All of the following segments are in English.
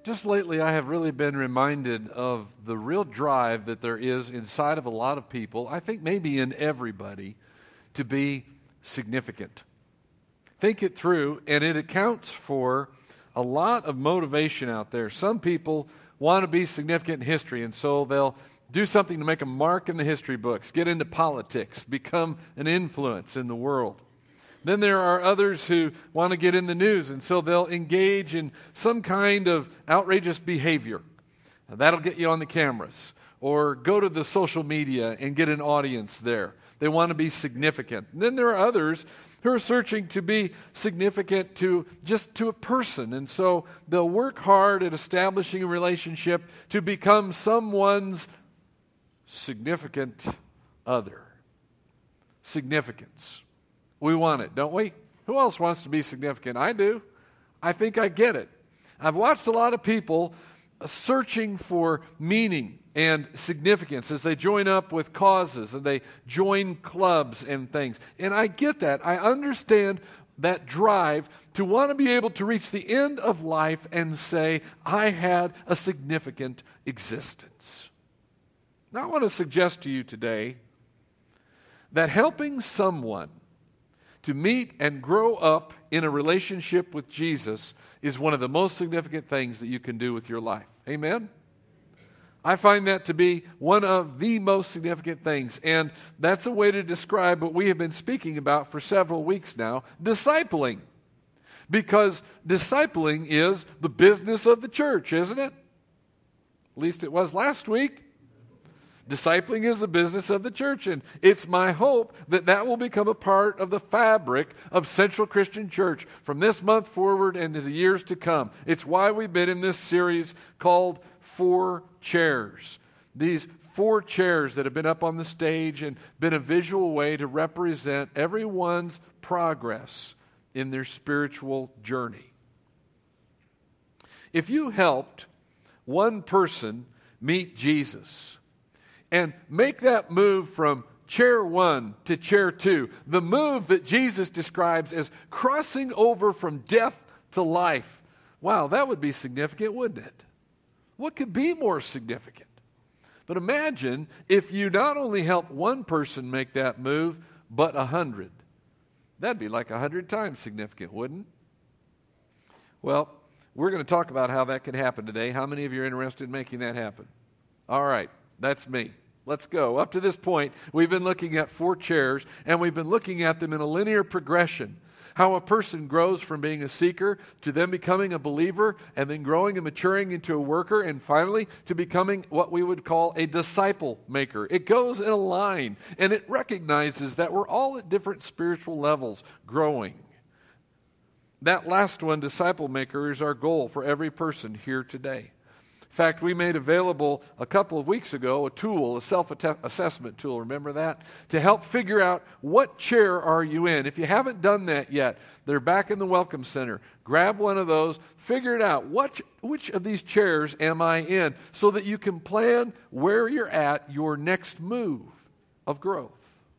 Just lately, I have really been reminded of the real drive that there is inside of a lot of people, I think maybe in everybody, to be significant. Think it through, and it accounts for a lot of motivation out there. Some people want to be significant in history, and so they'll do something to make a mark in the history books, get into politics, become an influence in the world. Then there are others who want to get in the news, and so they'll engage in some kind of outrageous behavior. Now, that'll get you on the cameras. Or go to the social media and get an audience there. They want to be significant. And then there are others who are searching to be significant to a person. And so they'll work hard at establishing a relationship to become someone's significant other. Significance. We want it, don't we? Who else wants to be significant? I do. I think I get it. I've watched a lot of people searching for meaning and significance as they join up with causes and they join clubs and things. And I get that. I understand that drive to want to be able to reach the end of life and say, I had a significant existence. Now, I want to suggest to you today that helping someone to meet and grow up in a relationship with Jesus is one of the most significant things that you can do with your life. Amen? I find that to be one of the most significant things, and that's a way to describe what we have been speaking about for several weeks now, discipling. Because discipling is the business of the church, isn't it? At least it was last week. Discipling is the business of the church, and it's my hope that that will become a part of the fabric of Central Christian Church from this month forward and to the years to come. It's why we've been in this series called 4 Chairs. These 4 chairs that have been up on the stage and been a visual way to represent everyone's progress in their spiritual journey. If you helped one person meet Jesus and make that move from chair 1 to chair 2, the move that Jesus describes as crossing over from death to life, wow, that would be significant, wouldn't it? What could be more significant? But imagine if you not only help one person make that move, but 100. That'd be like 100 times significant, wouldn't it? Well, we're going to talk about how that can happen today. How many of you are interested in making that happen? All right. That's me. Let's go. Up to this point, we've been looking at 4 chairs, and we've been looking at them in a linear progression. How a person grows from being a seeker to then becoming a believer, and then growing and maturing into a worker, and finally to becoming what we would call a disciple maker. It goes in a line, and it recognizes that we're all at different spiritual levels growing. That last one, disciple maker, is our goal for every person here today. In fact, we made available a couple of weeks ago a tool, a self-assessment tool, remember that? To help figure out what chair are you in. If you haven't done that yet, they're back in the Welcome Center. Grab one of those, figure it out. Which of these chairs am I in? So that you can plan where you're at your next move of growth.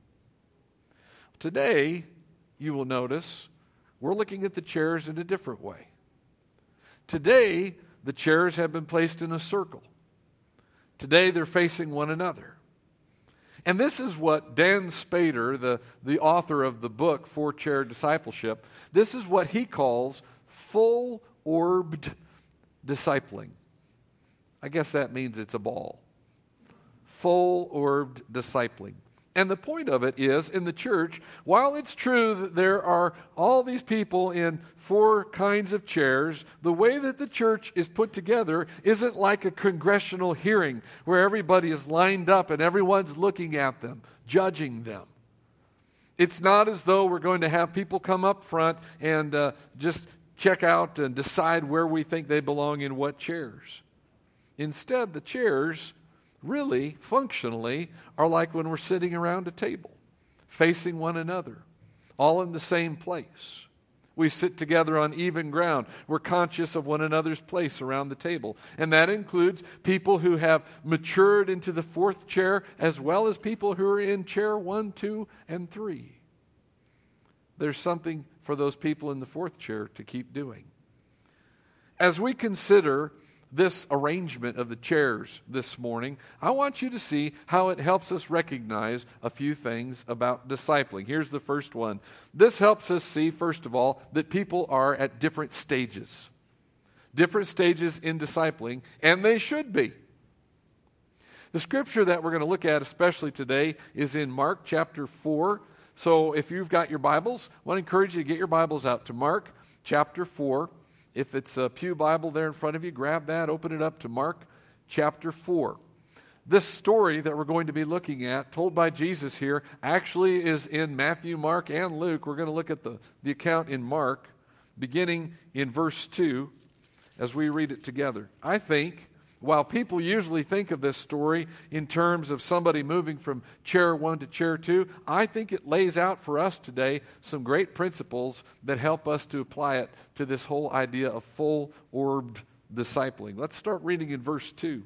Today, you will notice, we're looking at the chairs in a different way. Today, the chairs have been placed in a circle. Today they're facing one another. And this is what Dan Spader, the author of the book, 4 Chair Discipleship, this is what he calls full-orbed discipling. I guess that means it's a ball. Full-orbed discipling. And the point of it is, in the church, while it's true that there are all these people in 4 kinds of chairs, the way that the church is put together isn't like a congressional hearing where everybody is lined up and everyone's looking at them, judging them. It's not as though we're going to have people come up front and just check out and decide where we think they belong in what chairs. Instead, the chairs really, functionally, are like when we're sitting around a table, facing one another, all in the same place. We sit together on even ground. We're conscious of one another's place around the table. And that includes people who have matured into the 4th chair, as well as people who are in chair 1, 2, and 3. There's something for those people in the 4th chair to keep doing. As we consider this arrangement of the chairs this morning, I want you to see how it helps us recognize a few things about discipling. Here's the first one. This helps us see, first of all, that people are at different stages. Different stages in discipling, and they should be. The scripture that we're going to look at especially today is in Mark chapter 4. So if you've got your Bibles, I want to encourage you to get your Bibles out to Mark chapter 4. If it's a pew Bible there in front of you, grab that, open it up to Mark chapter 4. This story that we're going to be looking at, told by Jesus here, actually is in Matthew, Mark, and Luke. We're going to look at the account in Mark, beginning in verse 2, as we read it together. I think, while people usually think of this story in terms of somebody moving from chair 1 to chair 2, I think it lays out for us today some great principles that help us to apply it to this whole idea of full-orbed discipling. Let's start reading in verse 2.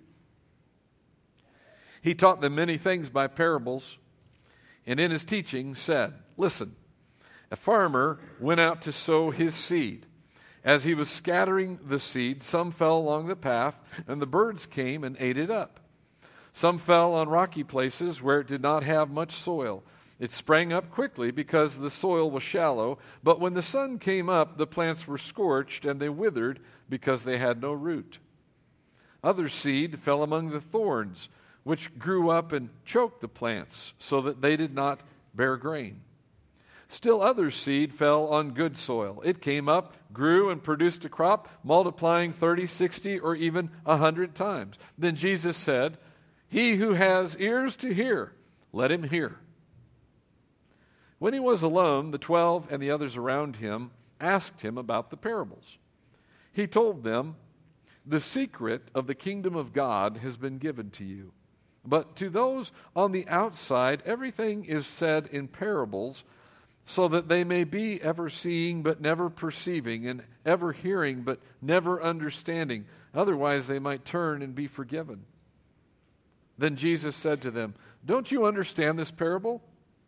He taught them many things by parables, and in his teaching said, "Listen, a farmer went out to sow his seed. As he was scattering the seed, some fell along the path, and the birds came and ate it up. Some fell on rocky places where it did not have much soil. It sprang up quickly because the soil was shallow, but when the sun came up, the plants were scorched, and they withered because they had no root. Other seed fell among the thorns, which grew up and choked the plants, so that they did not bear grain. Still other seed fell on good soil. It came up, grew, and produced a crop, multiplying 30, 60, or even 100 times. Then Jesus said, 'He who has ears to hear, let him hear.' When he was alone, the 12 and the others around him asked him about the parables. He told them, 'The secret of the kingdom of God has been given to you. But to those on the outside, everything is said in parables, so that they may be ever seeing but never perceiving, and ever hearing but never understanding. Otherwise they might turn and be forgiven.' Then Jesus said to them, 'Don't you understand this parable?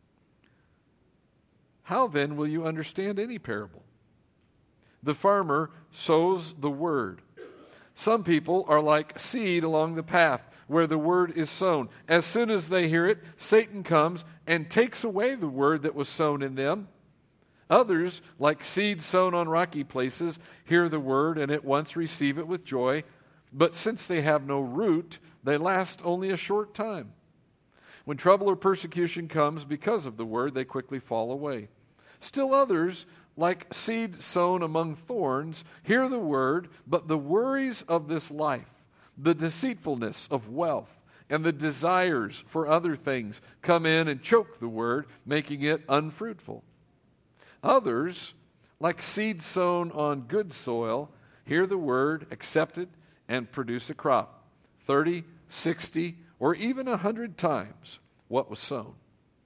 How then will you understand any parable? The farmer sows the word. Some people are like seed along the path where the word is sown. As soon as they hear it, Satan comes and takes away the word that was sown in them. Others, like seed sown on rocky places, hear the word and at once receive it with joy. But since they have no root, they last only a short time. When trouble or persecution comes because of the word, they quickly fall away. Still others, like seed sown among thorns, hear the word, but the worries of this life, the deceitfulness of wealth, and the desires for other things come in and choke the word, making it unfruitful. Others, like seed sown on good soil, hear the word, accept it, and produce a crop, 30, 60, or even 100 times what was sown."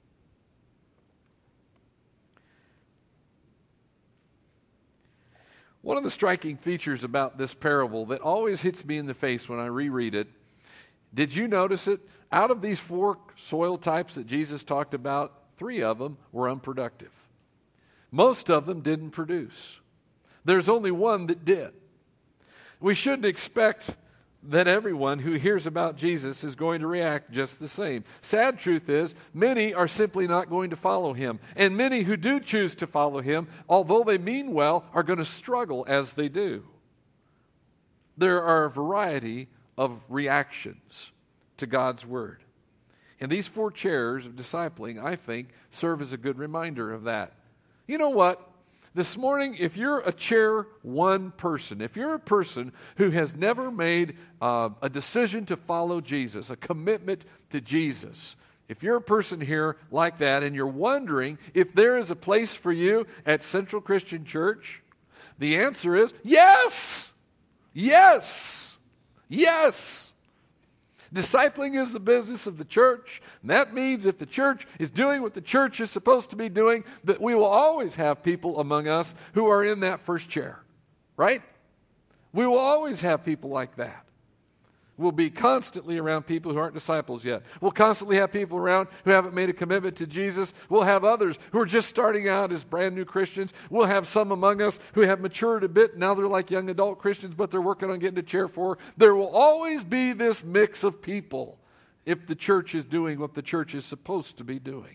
One of the striking features about this parable that always hits me in the face when I reread it, did you notice it? Out of these 4 soil types that Jesus talked about, 3 of them were unproductive. Most of them didn't produce. There's only one that did. We shouldn't expect that everyone who hears about Jesus is going to react just the same. Sad truth is, many are simply not going to follow him. And many who do choose to follow him, although they mean well, are going to struggle as they do. There are a variety of reactions to God's word. And these 4 chairs of discipling, I think, serve as a good reminder of that. You know what? This morning, if you're a chair 1 person, if you're a person who has never made a decision to follow Jesus, a commitment to Jesus, if you're a person here like that and you're wondering if there is a place for you at Central Christian Church, the answer is yes! Yes! Yes! Discipling is the business of the church, and that means if the church is doing what the church is supposed to be doing, that we will always have people among us who are in that first chair, right? We will always have people like that. We'll be constantly around people who aren't disciples yet. We'll constantly have people around who haven't made a commitment to Jesus. We'll have others who are just starting out as brand new Christians. We'll have some among us who have matured a bit. Now they're like young adult Christians, but they're working on getting to chair 4. There will always be this mix of people if the church is doing what the church is supposed to be doing.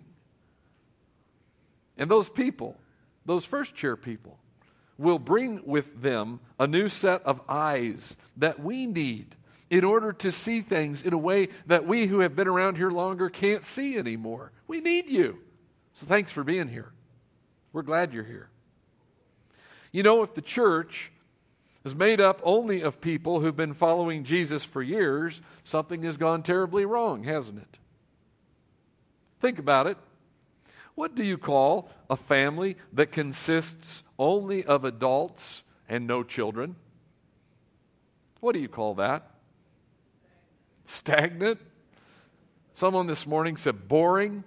And those people, those first chair people, will bring with them a new set of eyes that we need in order to see things in a way that we who have been around here longer can't see anymore. We need you. So thanks for being here. We're glad you're here. You know, if the church is made up only of people who've been following Jesus for years, something has gone terribly wrong, hasn't it? Think about it. What do you call a family that consists only of adults and no children? What do you call that? Stagnant? Someone this morning said boring.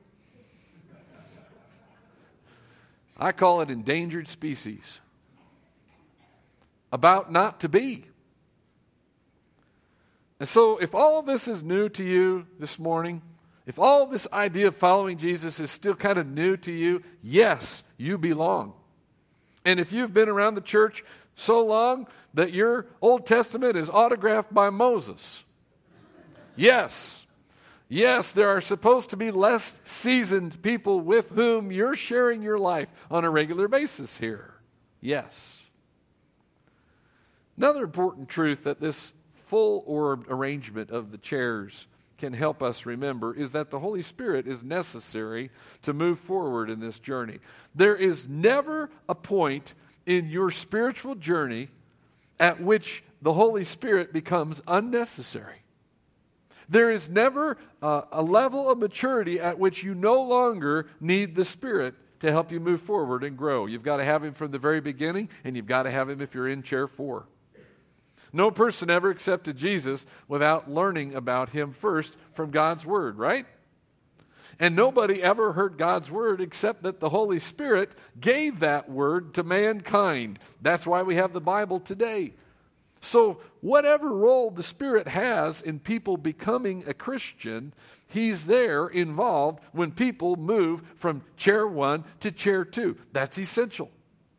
I call it endangered species. About not to be. And so if all this is new to you this morning, if all this idea of following Jesus is still kind of new to you, yes, you belong. And if you've been around the church so long that your Old Testament is autographed by Moses, yes, there are supposed to be less seasoned people with whom you're sharing your life on a regular basis here. Yes. Another important truth that this full-orbed arrangement of the chairs can help us remember is that the Holy Spirit is necessary to move forward in this journey. There is never a point in your spiritual journey at which the Holy Spirit becomes unnecessary. There is never a level of maturity at which you no longer need the Spirit to help you move forward and grow. You've got to have Him from the very beginning, and you've got to have Him if you're in chair 4. No person ever accepted Jesus without learning about Him first from God's Word, right? And nobody ever heard God's Word except that the Holy Spirit gave that Word to mankind. That's why we have the Bible today. So whatever role the Spirit has in people becoming a Christian, He's there involved when people move from chair 1 to chair 2. That's essential.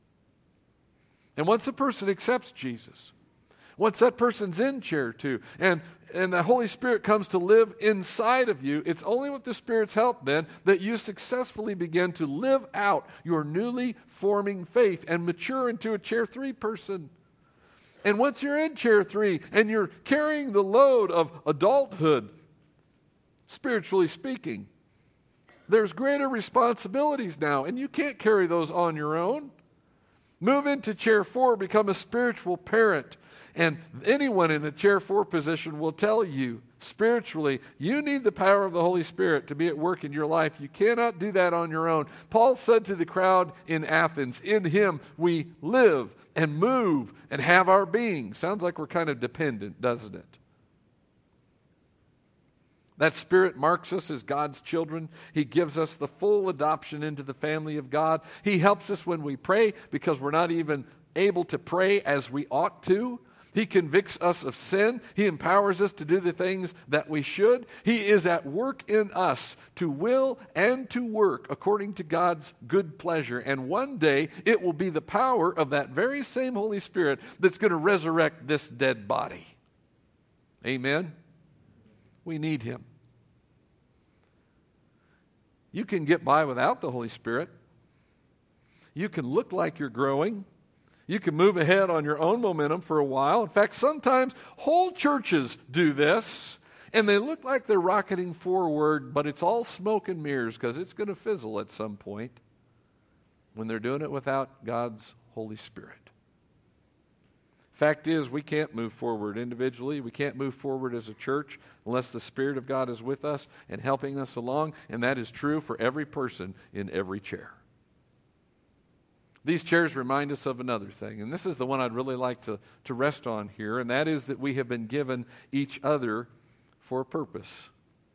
And once a person accepts Jesus, once that person's in chair 2, and the Holy Spirit comes to live inside of you, it's only with the Spirit's help then that you successfully begin to live out your newly forming faith and mature into a chair 3 person. And once you're in chair 3 and you're carrying the load of adulthood, spiritually speaking, there's greater responsibilities now, and you can't carry those on your own. Move into chair 4, become a spiritual parent. And anyone in a chair 4 position will tell you, spiritually, you need the power of the Holy Spirit to be at work in your life. You cannot do that on your own. Paul said to the crowd in Athens, in Him we live and move and have our being. Sounds like we're kind of dependent, doesn't it? That Spirit marks us as God's children. He gives us the full adoption into the family of God. He helps us when we pray because we're not even able to pray as we ought to. He convicts us of sin. He empowers us to do the things that we should. He is at work in us to will and to work according to God's good pleasure. And one day it will be the power of that very same Holy Spirit that's going to resurrect this dead body. Amen? We need Him. You can get by without the Holy Spirit. You can look like you're growing. You can move ahead on your own momentum for a while. In fact, sometimes whole churches do this, and they look like they're rocketing forward, but it's all smoke and mirrors because it's going to fizzle at some point when they're doing it without God's Holy Spirit. Fact is, we can't move forward individually. We can't move forward as a church unless the Spirit of God is with us and helping us along, and that is true for every person in every chair. These chairs remind us of another thing, and this is the one I'd really like to rest on here, and that is that we have been given each other for a purpose.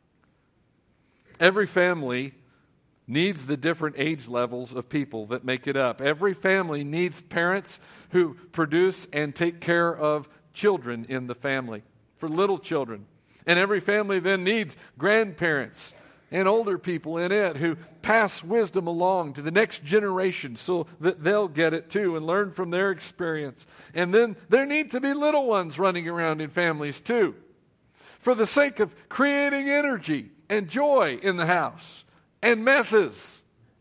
Every family needs the different age levels of people that make it up. Every family needs parents who produce and take care of children in the family. for little children. And every family then needs grandparents and older people in it who pass wisdom along to the next generation so that they'll get it too and learn from their experience. And then there need to be little ones running around in families too, for the sake of creating energy and joy in the house and messes.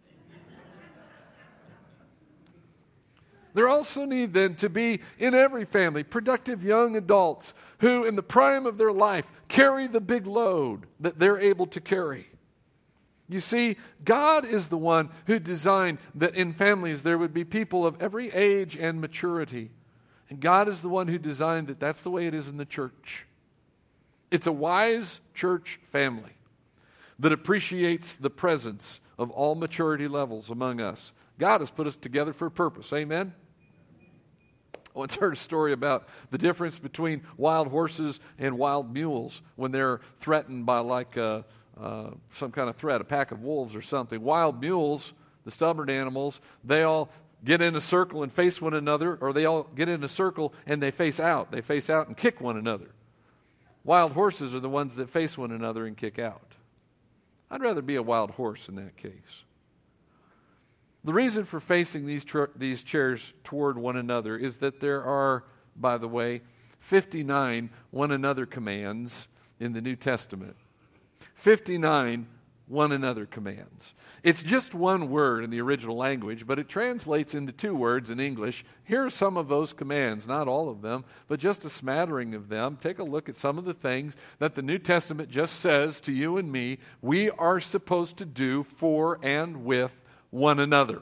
There also need then to be in every family productive young adults who in the prime of their life carry the big load that they're able to carry. You see, God is the one who designed that in families there would be people of every age and maturity. And God is the one who designed that that's the way it is in the church. It's a wise church family that appreciates the presence of all maturity levels among us. God has put us together for a purpose. Amen? I once heard a story about the difference between wild horses and wild mules when they're threatened by some kind of threat, a pack of wolves or something. Wild mules, the stubborn animals, they all get in a circle and face one another, or they all get in a circle and they face out. They face out and kick one another. Wild horses are the ones that face one another and kick out. I'd rather be a wild horse in that case. The reason for facing these chairs toward one another is that there are, by the way, 59 one another commands in the New Testament. 59 one another commands. It's just one word in the original language, but it translates into two words in English. Here are some of those commands, not all of them, but just a smattering of them. Take a look at some of the things that the New Testament just says to you and me we are supposed to do for and with one another.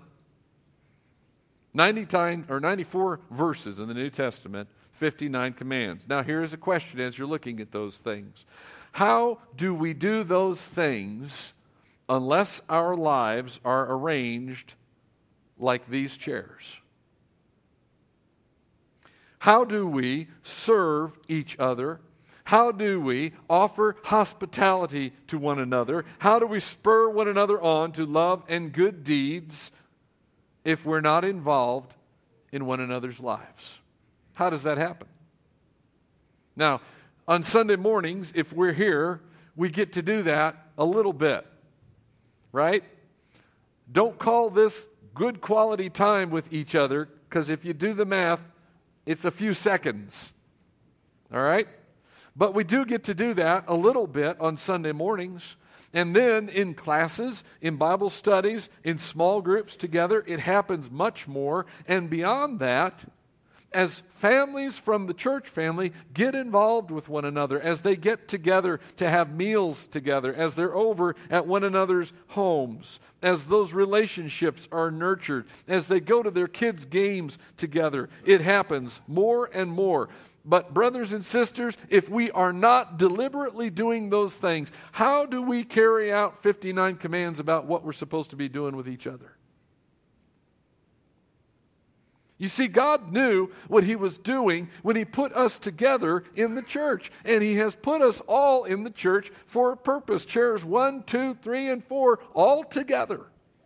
94 verses in the New Testament, 59 commands. Now here's a question as you're looking at those things. How do we do those things unless our lives are arranged like these chairs? How do we serve each other? How do we offer hospitality to one another? How do we spur one another on to love and good deeds if we're not involved in one another's lives? How does that happen? Now, on Sunday mornings, if we're here, we get to do that a little bit, right? Don't call this good quality time with each other, because if you do the math, it's a few seconds, all right? But we do get to do that a little bit on Sunday mornings. And then in classes, in Bible studies, in small groups together, it happens much more. And beyond that, as families from the church family get involved with one another, as they get together to have meals together, as they're over at one another's homes, as those relationships are nurtured, as they go to their kids' games together, it happens more and more. But brothers and sisters, if we are not deliberately doing those things, how do we carry out 59 commands about what we're supposed to be doing with each other? You see, God knew what He was doing when He put us together in the church. And He has put us all in the church for a purpose. Chairs 1, 2, 3, and 4, all together.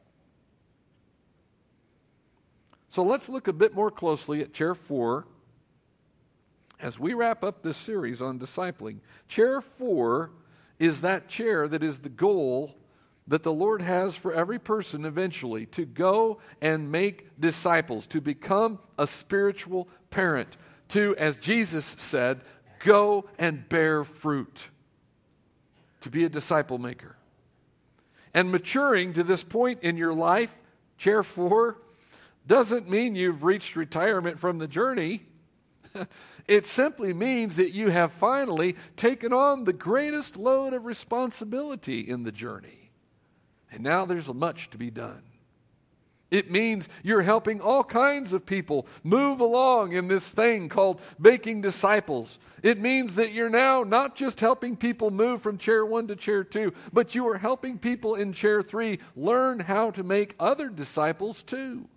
So let's look a bit more closely at chair 4 as we wrap up this series on discipling. Chair 4 is that chair that is the goal that the Lord has for every person eventually, to go and make disciples, to become a spiritual parent, to, as Jesus said, go and bear fruit, to be a disciple maker. And maturing to this point in your life, chair 4, doesn't mean you've reached retirement from the journey. It simply means that you have finally taken on the greatest load of responsibility in the journey. And now there's much to be done. It means you're helping all kinds of people move along in this thing called making disciples. It means that you're now not just helping people move from chair 1 to chair 2, but you are helping people in chair 3 learn how to make other disciples too.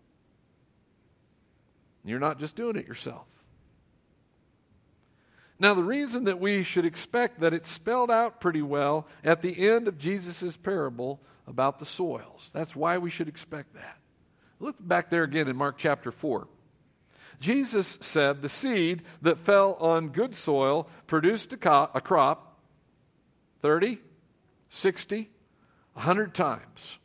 You're not just doing it yourself. Now, the reason that we should expect that it's spelled out pretty well at the end of Jesus' parable about the soils. That's why we should expect that. Look back there again in Mark chapter 4. Jesus said the seed that fell on good soil produced a crop 30, 60, 100 times.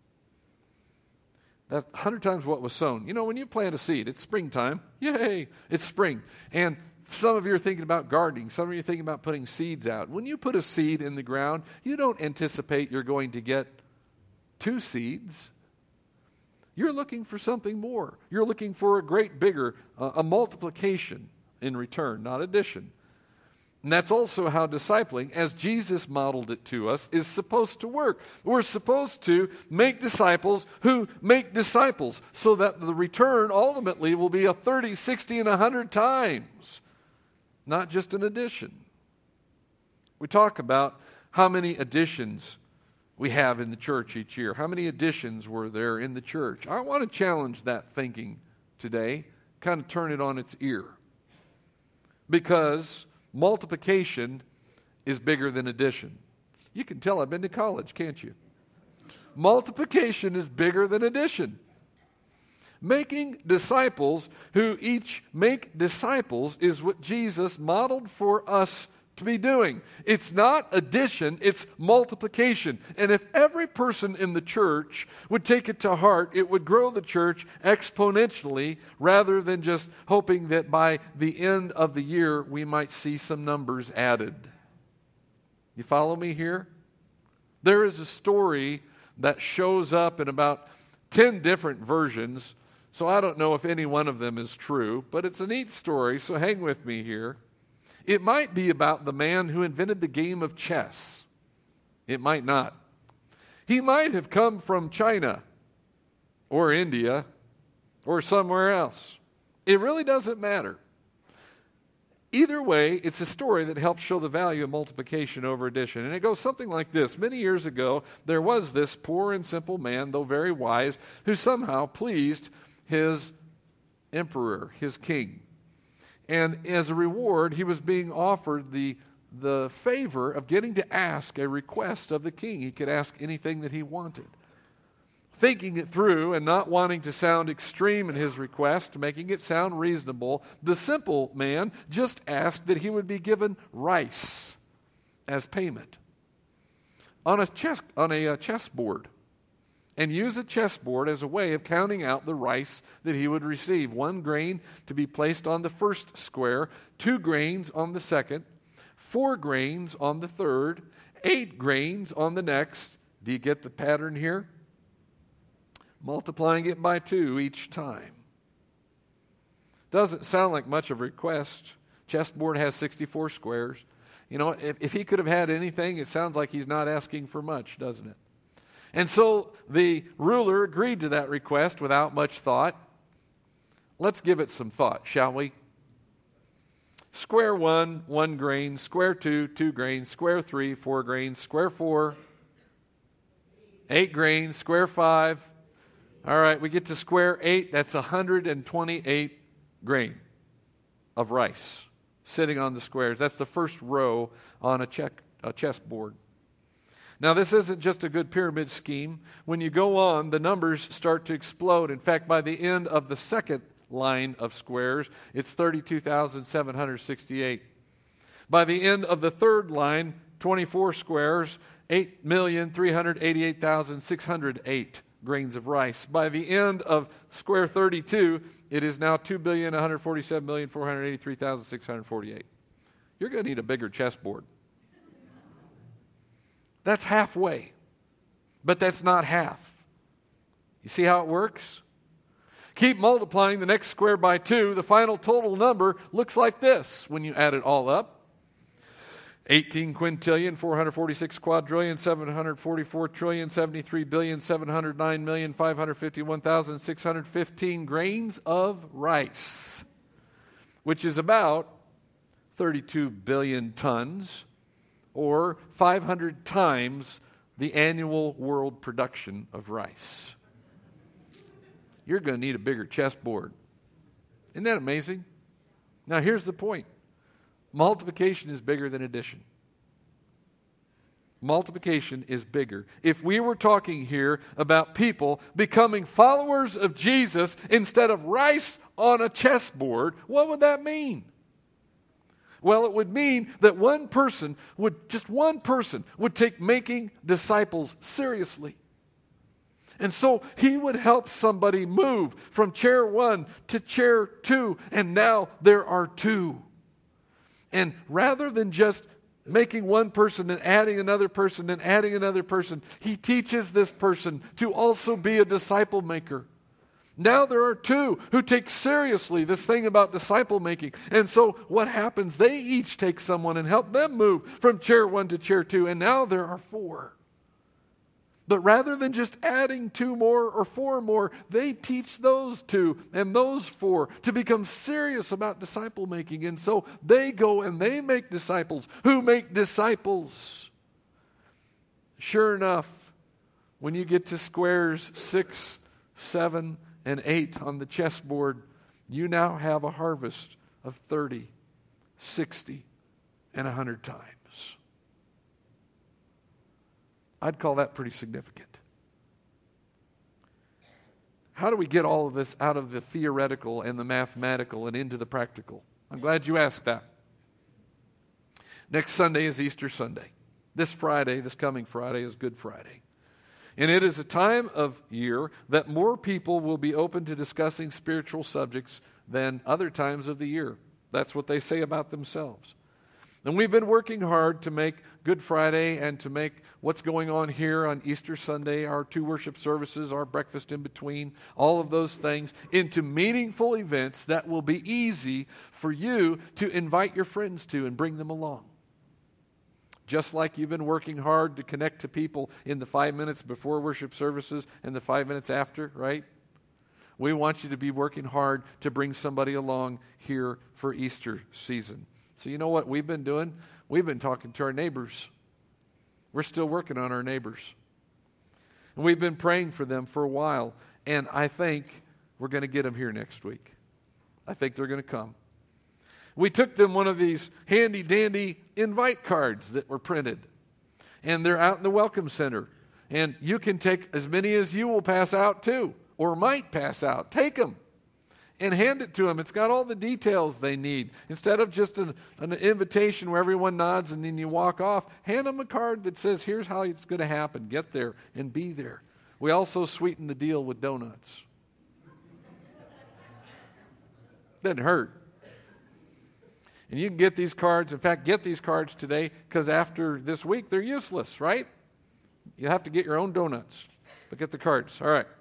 That 100 times what was sown. You know, when you plant a seed, it's springtime. Yay, it's spring. And some of you are thinking about gardening. Some of you are thinking about putting seeds out. When you put a seed in the ground, you don't anticipate you're going to get 2 seeds. You're looking for something more. You're looking for a great bigger, a multiplication in return, not addition. And that's also how discipling, as Jesus modeled it to us, is supposed to work. We're supposed to make disciples who make disciples so that the return ultimately will be a 30, 60, and 100 times, not just an addition. We talk about how many additions we have in the church each year. How many additions were there in the church? I want to challenge that thinking today, kind of turn it on its ear. Because multiplication is bigger than addition. You can tell I've been to college, can't you? Multiplication is bigger than addition. Making disciples who each make disciples is what Jesus modeled for us to be doing. It's not addition, it's multiplication. And if every person in the church would take it to heart, it would grow the church exponentially rather than just hoping that by the end of the year we might see some numbers added. You follow me here? There is a story that shows up in about 10 different versions, so I don't know if any one of them is true, but it's a neat story, so hang with me here. It might be about the man who invented the game of chess. It might not. He might have come from China or India or somewhere else. It really doesn't matter. Either way, it's a story that helps show the value of multiplication over addition. And it goes something like this. Many years ago, there was this poor and simple man, though very wise, who somehow pleased his emperor, his king. And as a reward, he was being offered the favor of getting to ask a request of the king. He could ask anything that he wanted. Thinking it through and not wanting to sound extreme in his request, making it sound reasonable, the simple man just asked that he would be given rice as payment on a chessboard. And use a chessboard as a way of counting out the rice that he would receive. 1 grain to be placed on the first square, 2 grains on the second, 4 grains on the third, 8 grains on the next. Do you get the pattern here? Multiplying it by 2 each time. Doesn't sound like much of a request. Chessboard has 64 squares. You know, if he could have had anything, it sounds like he's not asking for much, doesn't it? And so the ruler agreed to that request without much thought. Let's give it some thought, shall we? Square 1, 1 grain. Square 2, 2 grains. Square 3, 4 grains. Square 4, 8 grains. Square 5. All right, we get to square 8. That's 128 grain of rice sitting on the squares. That's the first row on a chessboard. Now, this isn't just a good pyramid scheme. When you go on, the numbers start to explode. In fact, by the end of the second line of squares, it's 32,768. By the end of the third line, 24 squares, 8,388,608 grains of rice. By the end of square 32, it is now 2,147,483,648. You're going to need a bigger chessboard. That's halfway, but that's not half. You see how it works? Keep multiplying the next square by 2. The final total number looks like this when you add it all up. 18 quintillion, 446 quadrillion, 744 trillion, 73 billion, 709 million, 551,615 grains of rice, which is about 32 billion tons, or 500 times the annual world production of rice. You're going to need a bigger chessboard. Isn't that amazing? Now, here's the point. Multiplication is bigger than addition. multiplication is bigger. If we were talking here about people becoming followers of Jesus instead of rice on a chessboard, what would that mean? Well, it would mean that one person would take making disciples seriously. And so he would help somebody move from chair 1 to chair 2, and now there are 2. And rather than just making one person and adding another person and adding another person, he teaches this person to also be a disciple maker. Now there are 2 who take seriously this thing about disciple making. And so what happens? They each take someone and help them move from chair 1 to chair 2, and now there are 4. But rather than just adding 2 more or 4 more, they teach those 2 and those 4 to become serious about disciple making. And so they go and they make disciples who make disciples. Sure enough, when you get to squares 6, 7, and 8 on the chessboard, you now have a harvest of 30, 60, and 100 times. I'd call that pretty significant. How do we get all of this out of the theoretical and the mathematical and into the practical? I'm glad you asked that. Next Sunday is Easter Sunday. This coming Friday, is Good Friday. And it is a time of year that more people will be open to discussing spiritual subjects than other times of the year. That's what they say about themselves. And we've been working hard to make Good Friday and to make what's going on here on Easter Sunday, our 2 worship services, our breakfast in between, all of those things, into meaningful events that will be easy for you to invite your friends to and bring them along. Just like you've been working hard to connect to people in the 5 minutes before worship services and the 5 minutes after, right? We want you to be working hard to bring somebody along here for Easter season. So you know what we've been doing? We've been talking to our neighbors. We're still working on our neighbors. And we've been praying for them for a while. And I think we're going to get them here next week. I think they're going to come. We took them one of these handy-dandy invite cards that were printed. And they're out in the Welcome Center. And you can take as many as you will pass out too, or might pass out. Take them and hand it to them. It's got all the details they need. Instead of just an invitation where everyone nods and then you walk off, hand them a card that says, here's how it's going to happen. Get there and be there. We also sweeten the deal with donuts. Doesn't hurt. And you can get these cards. In fact, get these cards today, because after this week, they're useless, right? You have to get your own donuts. But get the cards. All right.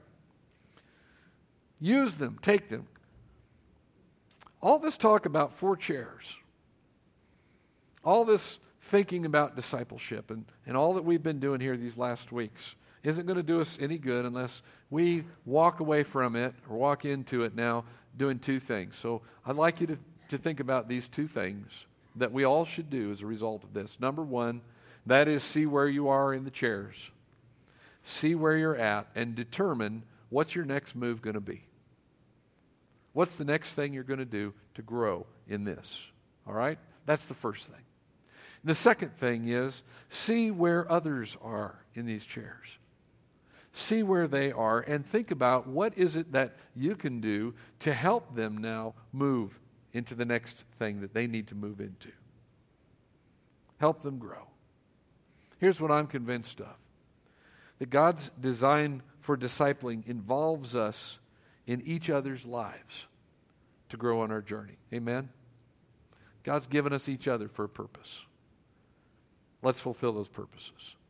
Use them. Take them. All this talk about 4 chairs, all this thinking about discipleship and all that we've been doing here these last weeks isn't going to do us any good unless we walk away from it or walk into it now doing 2 things. So I'd like you to think about these 2 things that we all should do as a result of this. Number 1, that is see where you are in the chairs. See where you're at and determine what's your next move going to be. What's the next thing you're going to do to grow in this? All right? That's the first thing. The second thing is see where others are in these chairs. See where they are and think about what is it that you can do to help them now move into the next thing that they need to move into. Help them grow. Here's what I'm convinced of. That God's design for discipling involves us in each other's lives to grow on our journey. Amen? God's given us each other for a purpose. Let's fulfill those purposes.